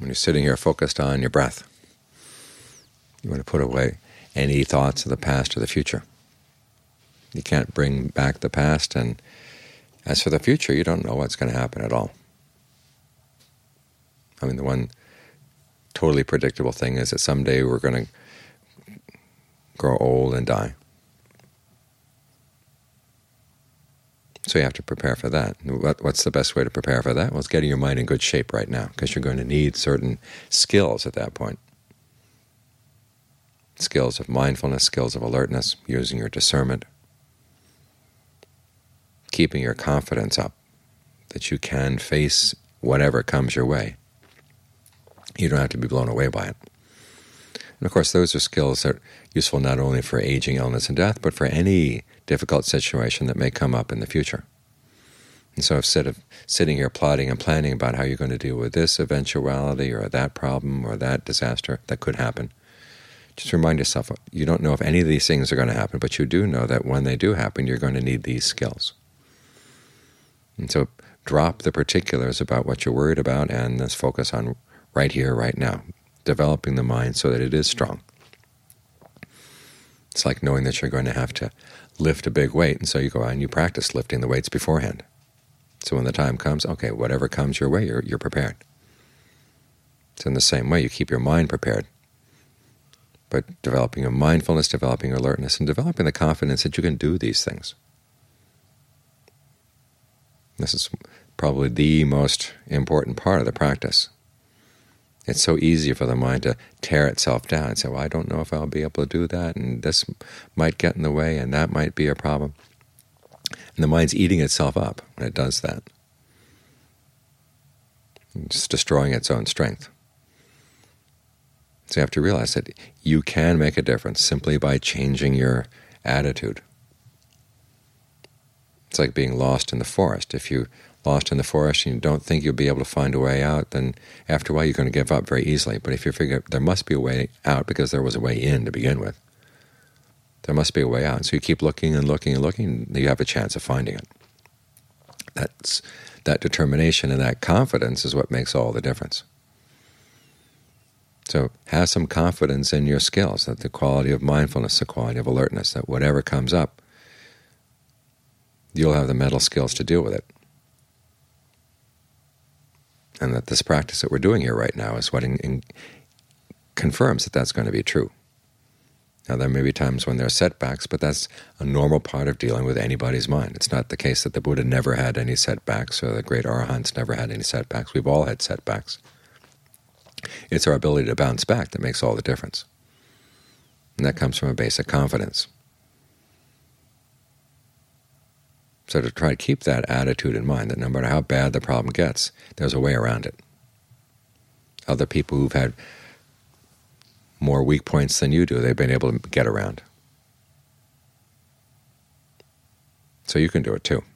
When you're sitting here focused on your breath, you want to put away any thoughts of the past or the future. You can't bring back the past, and as for the future, you don't know what's going to happen at all. I mean, the one totally predictable thing is that someday we're going to grow old and die. So you have to prepare for that. What's the best way to prepare for that? Well, it's getting your mind in good shape right now, because you're going to need certain skills at that point. Skills of mindfulness, skills of alertness, using your discernment, keeping your confidence up, that you can face whatever comes your way. You don't have to be blown away by it. And of course, those are skills that are useful not only for aging, illness, and death, but for any difficult situation that may come up in the future. And so instead of sitting here plotting and planning about how you're going to deal with this eventuality or that problem or that disaster that could happen, just remind yourself, you don't know if any of these things are going to happen, but you do know that when they do happen, you're going to need these skills. And so drop the particulars about what you're worried about and let's focus on right here, right now, developing the mind so that it is strong. It's like knowing that you're going to have to lift a big weight, and so you go out and you practice lifting the weights beforehand. So when the time comes, okay, whatever comes your way, you're prepared. So in the same way, you keep your mind prepared, but developing your mindfulness, developing your alertness, and developing the confidence that you can do these things. This is probably the most important part of the practice. It's so easy for the mind to tear itself down and say, well, I don't know if I'll be able to do that, and this might get in the way, and that might be a problem. And the mind's eating itself up when it does that. It's destroying its own strength. So you have to realize that you can make a difference simply by changing your attitude. It's like being lost in the forest. If you're lost in the forest and you don't think you'll be able to find a way out, then after a while you're going to give up very easily. But if you figure there must be a way out because there was a way in to begin with, there must be a way out. So you keep looking and looking and looking, and you have a chance of finding it. That determination and that confidence is what makes all the difference. So have some confidence in your skills, that the quality of mindfulness, the quality of alertness, that whatever comes up, you'll have the mental skills to deal with it. And that this practice that we're doing here right now is what confirms that that's going to be true. Now, there may be times when there are setbacks, but that's a normal part of dealing with anybody's mind. It's not the case that the Buddha never had any setbacks or the great Arahants never had any setbacks. We've all had setbacks. It's our ability to bounce back that makes all the difference. And that comes from a basic confidence. So to try to keep that attitude in mind, that no matter how bad the problem gets, there's a way around it. Other people who've had more weak points than you do, they've been able to get around. So you can do it too.